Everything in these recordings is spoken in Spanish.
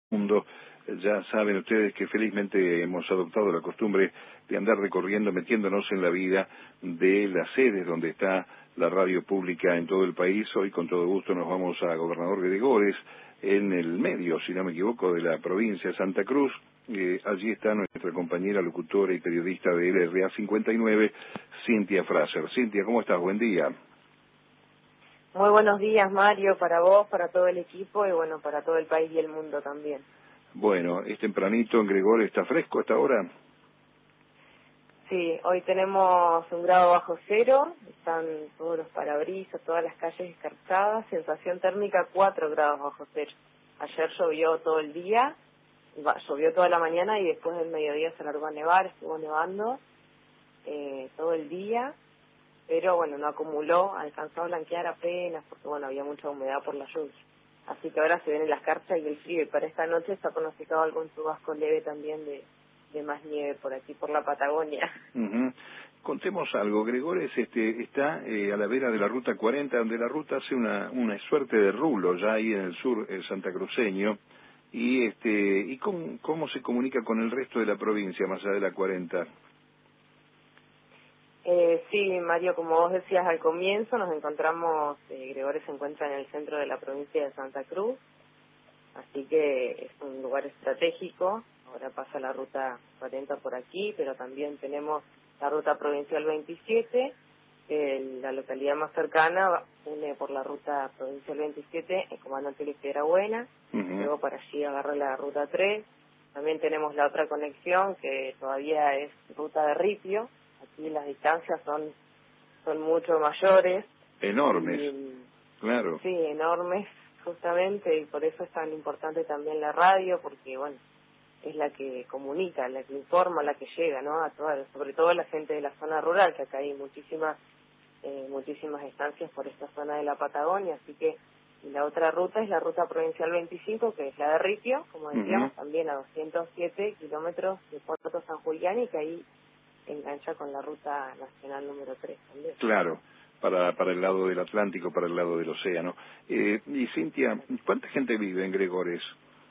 Mundo. Ya saben ustedes que felizmente hemos adoptado la costumbre de andar recorriendo, metiéndonos en la vida de las sedes donde está la radio pública en todo el país. Hoy con todo gusto nos vamos a Gobernador Gregores, en el medio, si no me equivoco, de la provincia de Santa Cruz. Allí está nuestra compañera locutora y periodista de LRA 59, Cintia Fraser. Cintia, ¿cómo estás? Buen día. Muy buenos días, Mario, para vos, para todo el equipo y bueno, para todo el país y el mundo también. Bueno, es tempranito en Gregores, ¿está fresco hasta ahora? Sí, hoy tenemos 1 grado bajo cero, están todos los parabrisas, todas las calles escarchadas, sensación térmica 4 grados bajo cero. Ayer llovió todo el día, llovió toda la mañana y después del mediodía se largó a nevar, estuvo nevando todo el día, pero bueno, no acumuló, alcanzó a blanquear apenas porque bueno, había mucha humedad por la lluvia. Así que ahora se vienen las escarcha y el frío, y para esta noche está pronosticado algún chubasco leve también de más nieve por aquí, por la Patagonia. Uh-huh. Contemos algo, Gregores está a la vera de la Ruta 40, donde la ruta hace una suerte de rulo ya ahí en el sur santacruceño, y cómo se comunica con el resto de la provincia más allá de la 40. Sí, Mario, como vos decías al comienzo, nos encontramos, Gregores se encuentra en el centro de la provincia de Santa Cruz, así que es un lugar estratégico. Ahora pasa la ruta 40 por aquí, pero también tenemos la ruta provincial 27, la localidad más cercana une por la ruta provincial 27 el comandante Luis Piedrabuena, luego para allí agarra la ruta 3, también tenemos la otra conexión que todavía es ruta de Ripio. Aquí las distancias son mucho mayores. Enormes, claro. Sí, enormes, justamente, y por eso es tan importante también la radio, porque, bueno, es la que comunica, la que informa, la que llega, ¿no? A toda, sobre todo a la gente de la zona rural, que acá hay muchísimas estancias por esta zona de la Patagonia, así que y la otra ruta es la ruta provincial 25, que es la de Ripio, como decíamos, también a 207 kilómetros de Puerto San Julián, y que ahí engancha con la ruta nacional número 3 también. Claro, para el lado del Atlántico, para el lado del océano. Y Cintia, ¿cuánta gente vive en Gregores?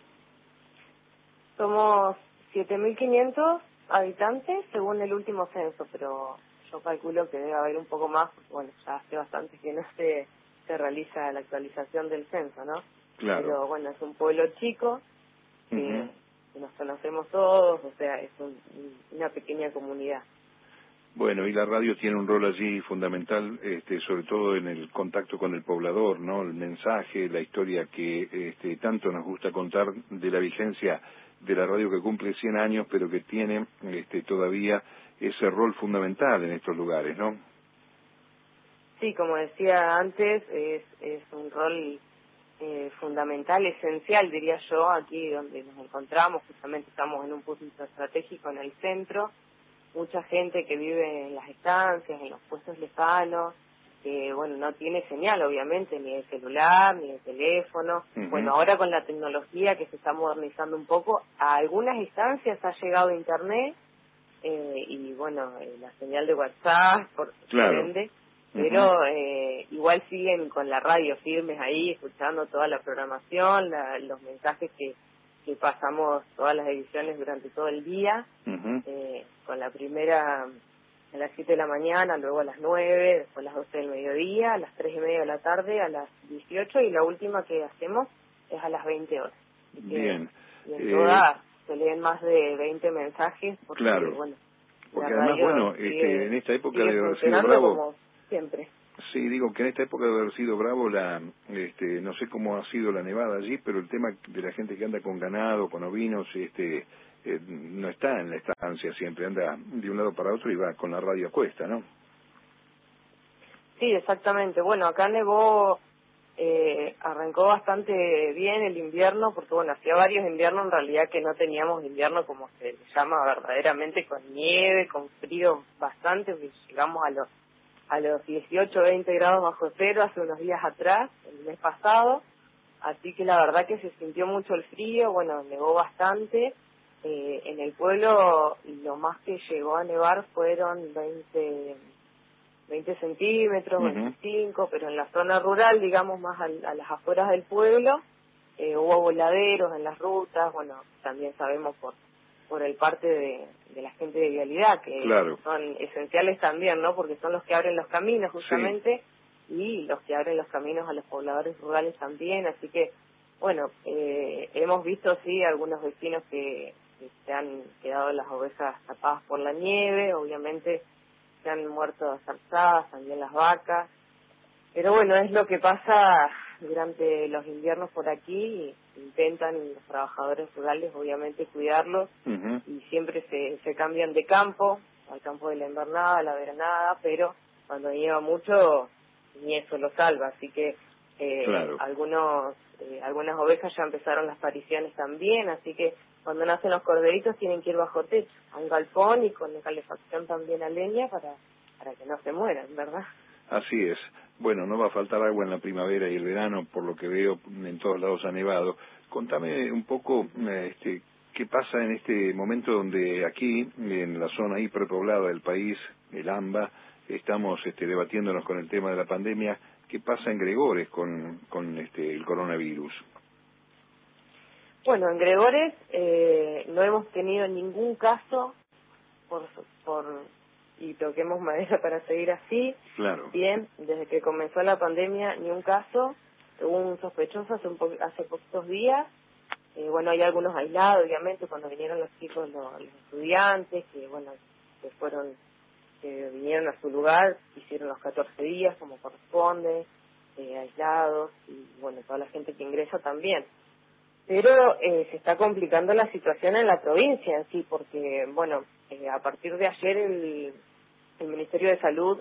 Somos 7.500 habitantes según el último censo, pero yo calculo que debe haber un poco más, porque bueno, ya hace bastante que no se realiza la actualización del censo, ¿no? Claro. Pero bueno, es un pueblo chico, que nos conocemos todos, o sea, es una pequeña comunidad. Bueno, y la radio tiene un rol allí fundamental, sobre todo en el contacto con el poblador, ¿no? El mensaje, la historia que tanto nos gusta contar de la vigencia de la radio que cumple 100 años, pero que tiene todavía ese rol fundamental en estos lugares, ¿no? Sí, como decía antes, es un rol fundamental, esencial, diría yo, aquí donde nos encontramos. Justamente estamos en un punto estratégico en el centro, mucha gente que vive en las estancias, en los puestos lejanos, que bueno, no tiene señal obviamente, ni de celular, ni de teléfono. Bueno, ahora con la tecnología que se está modernizando un poco, a algunas instancias ha llegado internet, y bueno, la señal de WhatsApp, por ende, pero igual siguen con la radio firmes ahí, escuchando toda la programación, los mensajes que pasamos todas las ediciones durante todo el día, con la primera a las 7 de la mañana, luego a las 9, después a las 12 del mediodía, a las 3:30 de la tarde, a las 18, y la última que hacemos es a las 20 horas. Bien. Y en todas se leen más de 20 mensajes, porque bueno, porque la además, radio bueno, sigue, en esta época sigue debe haber sido funcionando bravo. como siempre. Sí, digo que en esta época debe haber sido bravo no sé cómo ha sido la nevada allí, pero el tema de la gente que anda con ganado, con ovinos, no está en la estancia siempre, anda de un lado para otro y va con la radio a cuesta, ¿no? Sí, exactamente. Bueno, acá nevó, arrancó bastante bien el invierno, porque bueno, hacía varios inviernos en realidad que no teníamos invierno como se le llama verdaderamente, con nieve, con frío bastante, porque llegamos a los 18, 20 grados bajo cero hace unos días atrás, el mes pasado, así que la verdad que se sintió mucho el frío, bueno, nevó bastante. En el pueblo lo más que llegó a nevar fueron 20 centímetros, 25, pero en la zona rural, digamos más a las afueras del pueblo, hubo voladeros en las rutas, bueno, también sabemos por el parte de la gente de vialidad, que claro, son esenciales también, ¿no? Porque son los que abren los caminos justamente, sí, y los que abren los caminos a los pobladores rurales también, así que, bueno, hemos visto, sí, algunos vecinos que se han quedado las ovejas tapadas por la nieve, obviamente se han muerto azarzadas, también las vacas, pero bueno, es lo que pasa durante los inviernos por aquí. Intentan los trabajadores rurales obviamente cuidarlos, y siempre se cambian de campo, al campo de la invernada, a la veranada, pero cuando nieva mucho ni eso lo salva, así que claro, algunas ovejas ya empezaron las pariciones también, así que cuando nacen los corderitos tienen que ir bajo techo, a un galpón y con calefacción también a leña para que no se mueran, ¿verdad? así es. Bueno, no va a faltar agua en la primavera y el verano, por lo que veo en todos lados ha nevado. Contame un poco qué pasa en este momento donde aquí, en la zona hiperpoblada del país, el AMBA, estamos debatiéndonos con el tema de la pandemia. ¿Qué pasa en Gregores con el coronavirus? Bueno, en Gregores no hemos tenido ningún caso y toquemos madera para seguir así. Claro. Bien, desde que comenzó la pandemia, ni un caso. Hubo un sospechoso hace poquitos días. Bueno, hay algunos aislados, obviamente, cuando vinieron los chicos, los estudiantes, que bueno, que vinieron a su lugar, hicieron los 14 días como corresponde, aislados, y bueno, toda la gente que ingresa también. Pero se está complicando la situación en la provincia en sí, porque, bueno, a partir de ayer el Ministerio de Salud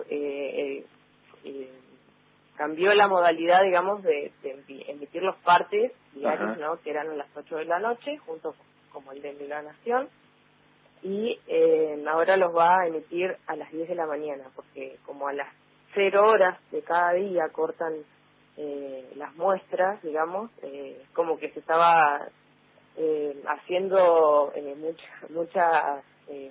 cambió la modalidad, digamos, de emitir los partes diarios, Ajá. ¿no? Que eran a las 8 de la noche, junto como el de la Nación, y ahora los va a emitir a las 10 de la mañana, porque como a las 0 horas de cada día cortan las muestras, digamos, como que se estaba haciendo mucha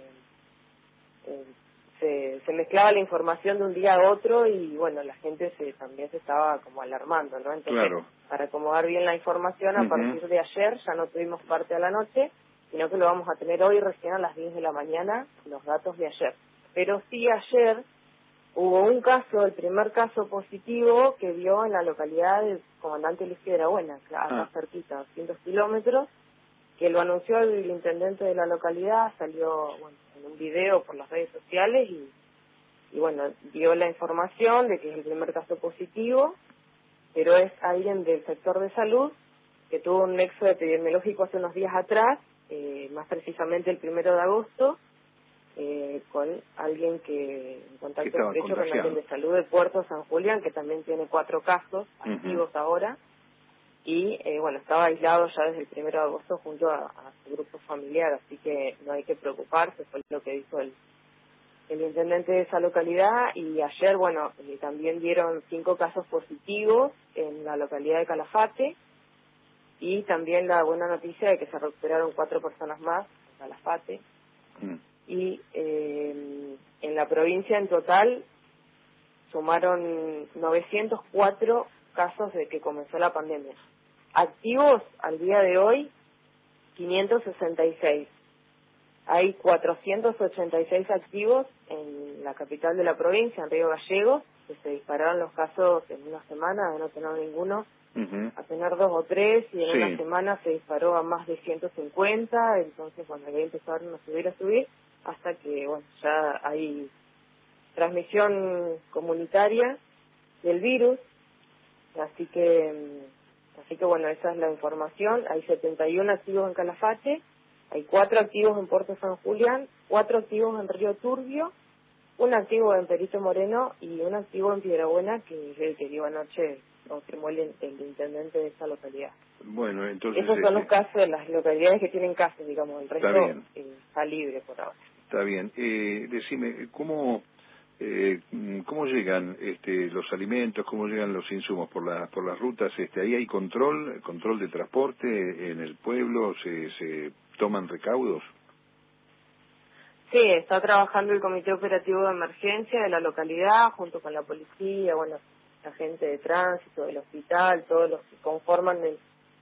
se mezclaba la información de un día a otro, y bueno, la gente también se estaba como alarmando, ¿no? Entonces, Claro. para acomodar bien la información, a partir de ayer ya no tuvimos parte a la noche, sino que lo vamos a tener hoy recién a las 10 de la mañana, los datos de ayer. Pero sí, ayer hubo un caso, el primer caso positivo que dio en la localidad del Comandante Luis Piedrabuena, acá cerquita, 200 kilómetros, que lo anunció el intendente de la localidad, salió en un video por las redes sociales y bueno, dio la información de que es el primer caso positivo, pero es alguien del sector de salud que tuvo un nexo epidemiológico hace unos días atrás, más precisamente el 1 de agosto, con alguien que en contacto estrecho con alguien de salud de Puerto San Julián, que también tiene 4 casos activos ahora, y bueno, estaba aislado ya desde el 1 de agosto junto a su grupo familiar, así que no hay que preocuparse, fue lo que dijo el intendente de esa localidad. Y ayer, bueno, también dieron 5 casos positivos en la localidad de Calafate, y también la buena noticia de que se recuperaron 4 personas más en Calafate. Y en la provincia en total sumaron 904 casos desde que comenzó la pandemia. Activos al día de hoy, 566. Hay 486 activos en la capital de la provincia, en Río Gallegos, que se dispararon los casos en una semana de no tener ninguno, a tener 2 o 3, y en una semana se disparó a más de 150, entonces cuando ahí empezaron a subir, hasta que bueno, ya hay transmisión comunitaria del virus, así que bueno, esa es la información. Hay 71 activos en Calafate, hay 4 activos en Puerto San Julián, 4 activos en Río Turbio, un activo en Perito Moreno y un activo en Piedrabuena, que es el que dio anoche, confirmó el intendente de esa localidad. Bueno, entonces esos son los casos de las localidades que tienen casos, digamos, el resto está libre por ahora. Está bien. Decime, ¿cómo llegan los alimentos, cómo llegan los insumos por las rutas? ¿Ahí hay control de transporte en el pueblo? ¿Se toman recaudos? Sí, está trabajando el Comité Operativo de Emergencia de la localidad junto con la policía, bueno, la gente de tránsito, del hospital, todos los que conforman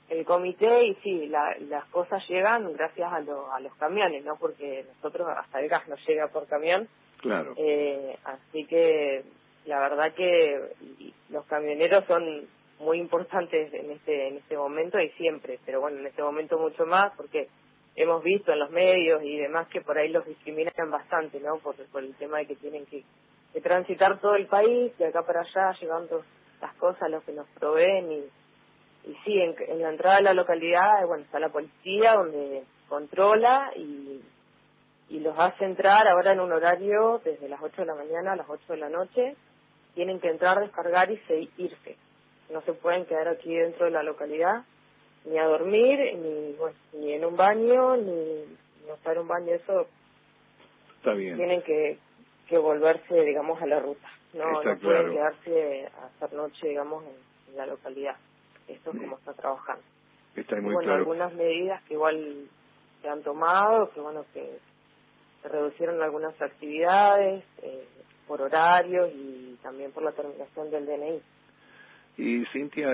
el comité, y sí, las cosas llegan gracias a los camiones, ¿no? Porque nosotros hasta el gas nos llega por camión. Claro. Así que la verdad que los camioneros son muy importantes en este momento y siempre, pero bueno, en este momento mucho más, porque hemos visto en los medios y demás que por ahí los discriminan bastante, ¿no? Por el tema de que tienen que transitar todo el país, de acá para allá, llevando las cosas a los que nos proveen. Y sí, en la entrada de la localidad, bueno, está la policía donde controla y los hace entrar ahora en un horario desde las 8 de la mañana a las 8 de la noche. Tienen que entrar, descargar y irse. No se pueden quedar aquí dentro de la localidad, ni a dormir, ni en un baño, ni usar un baño. Eso está bien. Tienen que volverse, digamos, a la ruta. No claro. Pueden quedarse a hacer noche, digamos, en la localidad. Esto es como está trabajando. Está muy bueno, claro. Algunas medidas que igual se han tomado, que se reducieron algunas actividades por horarios y también por la terminación del DNI. Y Cintia,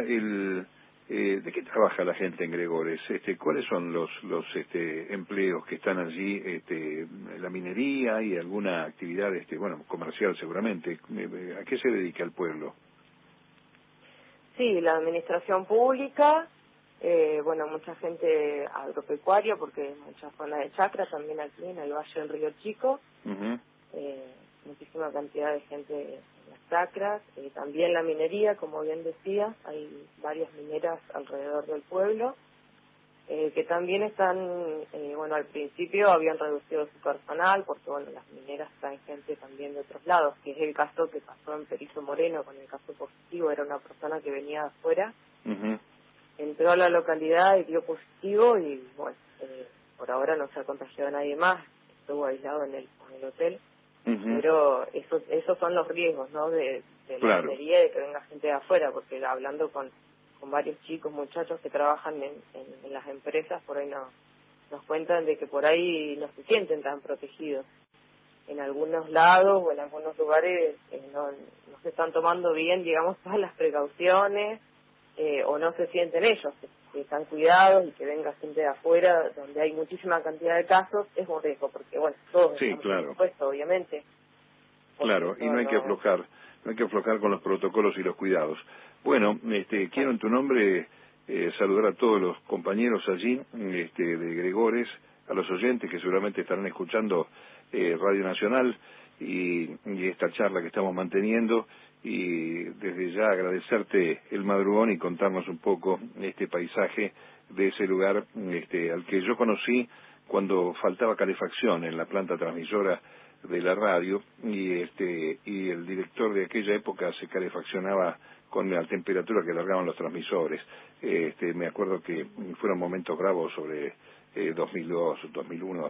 ¿de qué trabaja la gente en Gregores? ¿Cuáles son los empleos que están allí? La minería y alguna actividad, comercial seguramente. ¿A qué se dedica el pueblo? Sí, la administración pública, mucha gente agropecuaria, porque hay muchas zonas de chacra también aquí en el Valle del Río Chico. Uh-huh. Muchísima cantidad de gente en las chacras, también la minería, como bien decía, hay varias mineras alrededor del pueblo, que también están, al principio habían reducido su personal, porque las mineras traen gente también de otros lados, que es el caso que pasó en Perito Moreno, con el caso positivo, era una persona que venía de afuera, uh-huh. Entró a la localidad y dio positivo y, por ahora no se ha contagiado a nadie más, estuvo aislado en el hotel. Uh-huh. Pero esos son los riesgos, ¿no? De la minería, de que venga gente de afuera, porque hablando con varios chicos, muchachos que trabajan en las empresas, por ahí nos cuentan de que por ahí no se sienten tan protegidos. En algunos lados o en algunos lugares no se están tomando bien, digamos, todas las precauciones, o no se sienten ellos, que están cuidados, y que venga gente de afuera, donde hay muchísima cantidad de casos, es un riesgo, porque todos sí, estamos claro. expuestos, obviamente. Claro, y no hay que aflojar con los protocolos y los cuidados. Bueno, quiero en tu nombre saludar a todos los compañeros allí de Gregores, a los oyentes que seguramente estarán escuchando Radio Nacional y esta charla que estamos manteniendo, y desde ya agradecerte el madrugón y contarnos un poco este paisaje de ese lugar al que yo conocí cuando faltaba calefacción en la planta transmisora de la radio, y el director de aquella época se calefaccionaba con la temperatura que largaban los transmisores. Me acuerdo que fueron momentos bravos sobre 2002, 2001,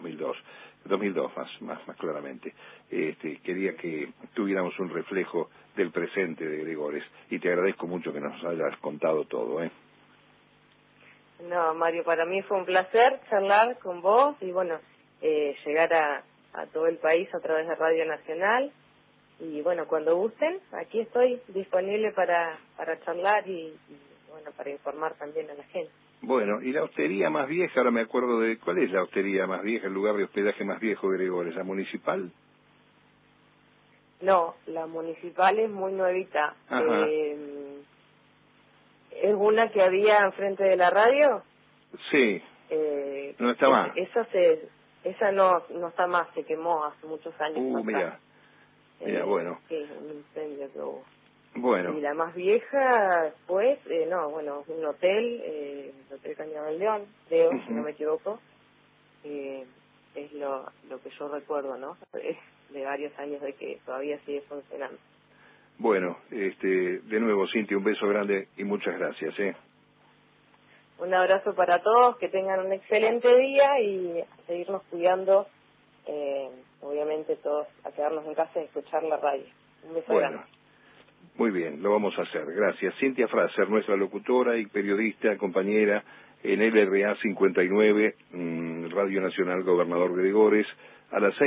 2002 más claramente. Quería que tuviéramos un reflejo del presente de Gregores, y te agradezco mucho que nos hayas contado todo. No, Mario, para mí fue un placer charlar con vos y llegar a todo el país a través de Radio Nacional. Y cuando gusten, aquí estoy disponible para charlar y para informar también a la gente. Bueno, y la hostería más vieja, ahora me acuerdo de... ¿Cuál es la hostería más vieja, el lugar de hospedaje más viejo de Gregores? ¿La municipal? No, la municipal es muy nuevita. ¿Es una que había enfrente de la radio? Sí, no está más. Esa no está más, se quemó hace muchos años atrás. Mira, bueno. Sí, un incendio que hubo. Bueno. Y la más vieja, después, un hotel, el Hotel Cañada León, creo, si no me equivoco. Es lo que yo recuerdo, ¿no? Es de varios años de que todavía sigue funcionando. Bueno, de nuevo, Cintia, un beso grande y muchas gracias, Un abrazo para todos, que tengan un excelente día y a seguirnos cuidando, obviamente todos a quedarnos en casa y escuchar la radio. Un beso grande. Muy bien, lo vamos a hacer. Gracias. Cintia Fraser, nuestra locutora y periodista, compañera en LRA 59, Radio Nacional Gobernador Gregores, a las 6.